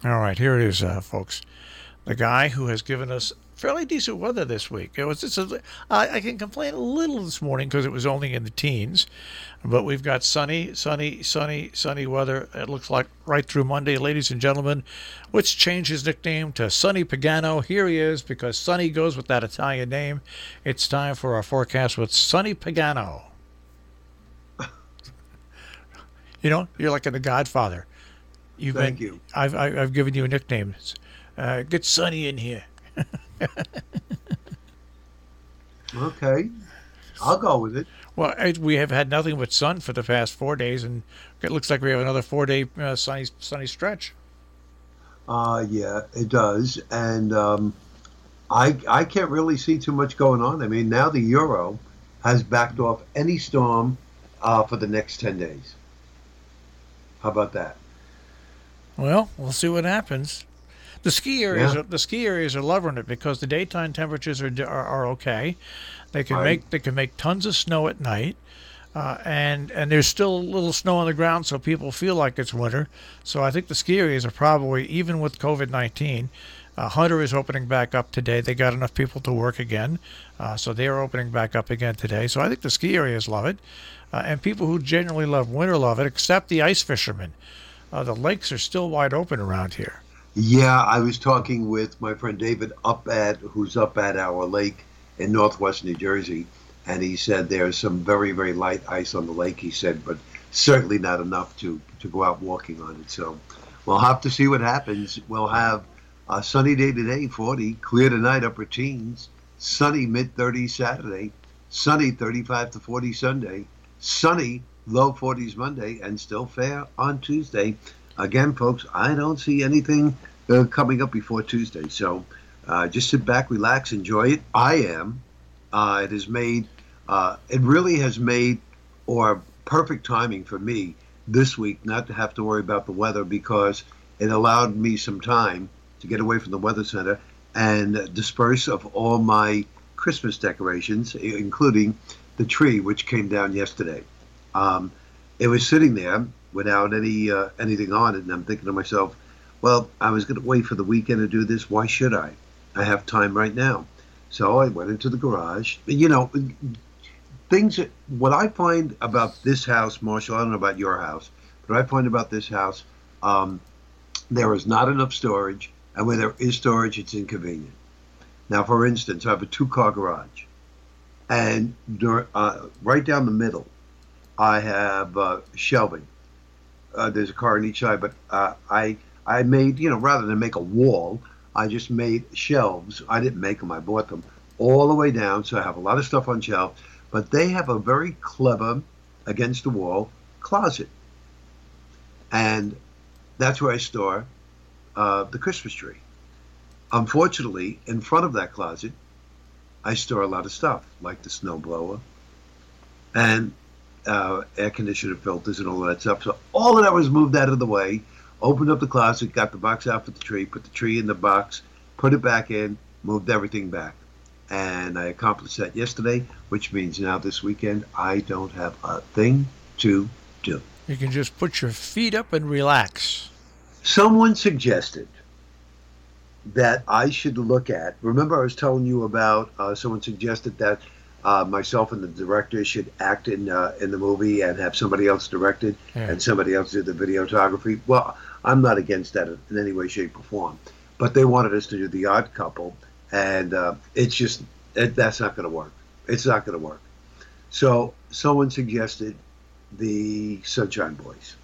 All right, here it is, folks. The guy who has given us fairly decent weather this week. I can complain a little this morning because it was only in the teens, but we've got sunny weather. It looks like right through Monday, ladies and gentlemen. Let's change his nickname to Sonny Pagano. Here he is because Sonny goes with that Italian name. It's time for our forecast with Sonny Pagano. You know, you're like in The Godfather. Thank you. I've given you a nickname. Get Sonny in here. Okay, I'll go with it. Well, we have had nothing but sun for the past 4 days, and it looks like we have another 4 day sunny stretch. Yeah, it does, and I can't really see too much going on. I mean, now the euro has backed off any storm for the next 10 days. How about that? Well, we'll see what happens. Yeah, The ski areas are loving it because the daytime temperatures are okay. right. They can make tons of snow at night, and there's still a little snow on the ground, so people feel like it's winter. So I think the ski areas are probably even with COVID-19. Hunter is opening back up today. They got enough people to work again, so they are opening back up again today. So I think the ski areas love it, and people who genuinely love winter love it, except the ice fishermen. The lakes are still wide open around here. Yeah, I was talking with my friend David who's up at our lake in northwest New Jersey, and he said there's some very, very light ice on the lake, he said, but certainly not enough to go out walking on it. So we'll have to see what happens. We'll have a sunny day today, 40, clear tonight, upper teens, sunny mid-30s Saturday, sunny 35 to 40 Sunday, sunny low 40s Monday, and still fair on Tuesday. Again, folks, I don't see anything coming up before Tuesday. So just sit back, relax, enjoy it. I am. It really has made, or perfect timing for me this week not to have to worry about the weather because it allowed me some time to get away from the weather center and disperse of all my Christmas decorations, including the tree, which came down yesterday. Um, it was sitting there without anything on it, and I'm thinking to myself, well, I was going to wait for the weekend to do this. Why should I? I have time right now. So I went into the garage. You know, what I find about this house, Marshall, I don't know about your house, but I find about this house, um, there is not enough storage, and where there is storage, it's inconvenient. Now, for instance, I have a two-car garage, and right down the middle, I have shelving. There's a car on each side, but I made, rather than make a wall, I just made shelves. I didn't make them, I bought them all the way down. So I have a lot of stuff on shelves, but they have a very clever against the wall closet. And that's where I store the Christmas tree. Unfortunately, in front of that closet, I store a lot of stuff like the snowblower and air conditioner filters and all of that stuff. So all of that was moved out of the way, opened up the closet, got the box out for the tree, put the tree in the box, put it back in, moved everything back. And I accomplished that yesterday, which means now this weekend I don't have a thing to do. You can just put your feet up and relax. Someone suggested that I should look at. Remember, I was telling you about someone suggested that myself and the director should act in the movie and have somebody else direct it Yeah. and somebody else do the videography. Well, I'm not against that in any way, shape, or form. But they wanted us to do The Odd Couple, and that's not going to work. It's not going to work. So someone suggested the Sunshine Boys.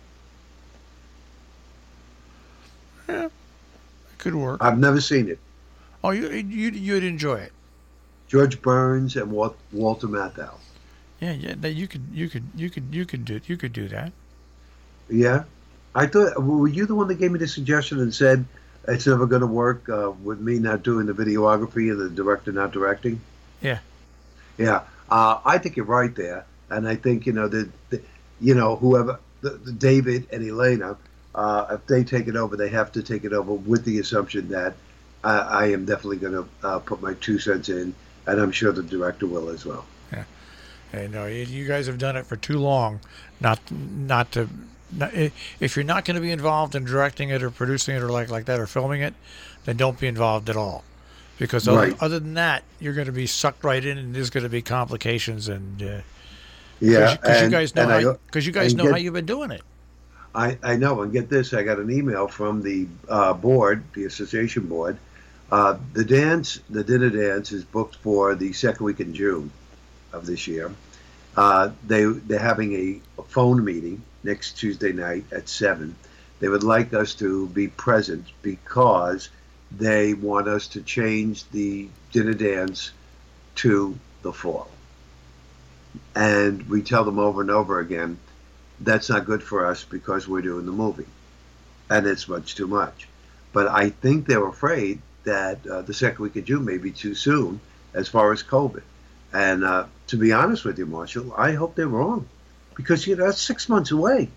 Yeah, it could work. I've never seen it. Oh, you'd enjoy it. George Burns and Walter Matthau. Yeah, yeah. You could do that. Yeah, I thought. Were you the one that gave me the suggestion and said it's never going to work with me not doing the videography and the director not directing? Yeah. Yeah, I think you're right there, and I think whoever the David and Elena, if they take it over, they have to take it over with the assumption that I am definitely going to put my 2 cents in, and I'm sure the director will as well. Yeah. Hey, no, you guys have done it for too long, not to if you're not going to be involved in directing it or producing it or like that or filming it, then don't be involved at all. Because Right. other than that, you're going to be sucked right in, and there's going to be complications. And Yeah, because you guys know and how because you guys and know get how you've been doing it. I know, and get this, I got an email from the board, the association board. The dinner dance is booked for the second week in June of this year. They're having a phone meeting next Tuesday night at 7. They would like us to be present because they want us to change the dinner dance to the fall. And we tell them over and over again, that's not good for us because we're doing the movie. And it's much too much. But I think they're afraid that the second week of June may be too soon as far as COVID. And to be honest with you, Marshall, I hope they're wrong. Because, that's 6 months away.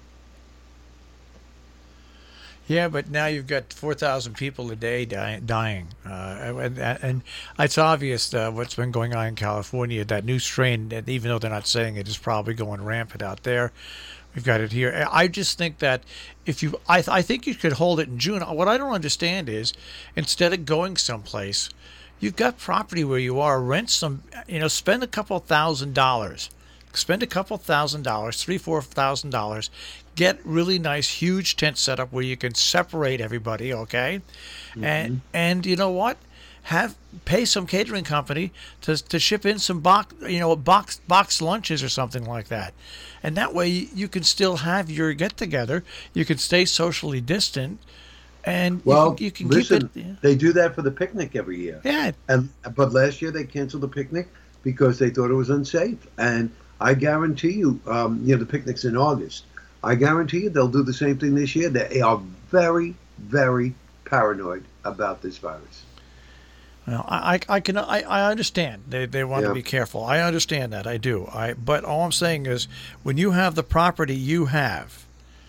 Yeah, but now you've got 4,000 people a day dying. And it's obvious what's been going on in California. That new strain, that even though they're not saying it, is probably going rampant out there. We've got it here. I just think that I think you could hold it in June. What I don't understand is, instead of going someplace, you've got property where you are, rent some, spend a couple $1,000. Spend a couple $1,000, $3,000-$4,000. Get really nice, huge tent setup where you can separate everybody, okay? Mm-hmm. And you know what? Pay some catering company to ship in some box lunches or something like that, and that way you can still have your get together. You can stay socially distant, and you can listen, keep it. Yeah. They do that for the picnic every year. Yeah. But last year they canceled the picnic because they thought it was unsafe. And I guarantee you, the picnic's in August. I guarantee you they'll do the same thing this year. They are very, very paranoid about this virus. Well, I understand they want to be careful. I understand that. I do. But all I'm saying is, when you have the property you have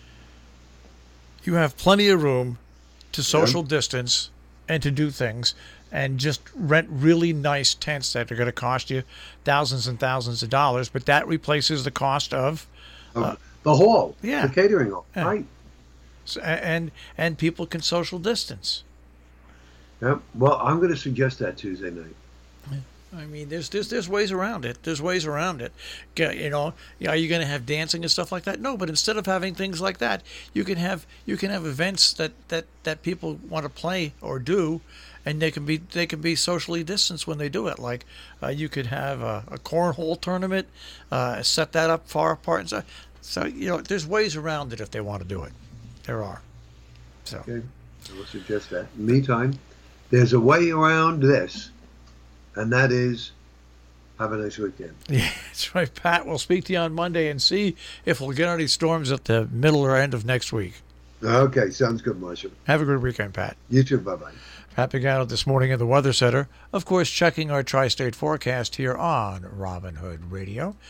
plenty of room to social distance and to do things, and just rent really nice tents that are going to cost you thousands and thousands of dollars. But that replaces the cost of the hall, the catering hall, right? So, and people can social distance. Yeah. Well, I'm going to suggest that Tuesday night. I mean, there's ways around it. There's ways around it. Are you going to have dancing and stuff like that? No, but instead of having things like that, you can have events that people want to play or do, and they can be socially distanced when they do it. Like you could have a cornhole tournament, set that up far apart, and so there's ways around it if they want to do it. There are. So. Okay, I will suggest that. In the meantime, there's a way around this, and that is have a nice weekend. Yeah, that's right, Pat. We'll speak to you on Monday and see if we'll get any storms at the middle or end of next week. Okay, sounds good, Marshall. Have a good weekend, Pat. You too. Bye-bye. Pat Pagano this morning at the Weather Center. Of course, checking our tri-state forecast here on Robin Hood Radio.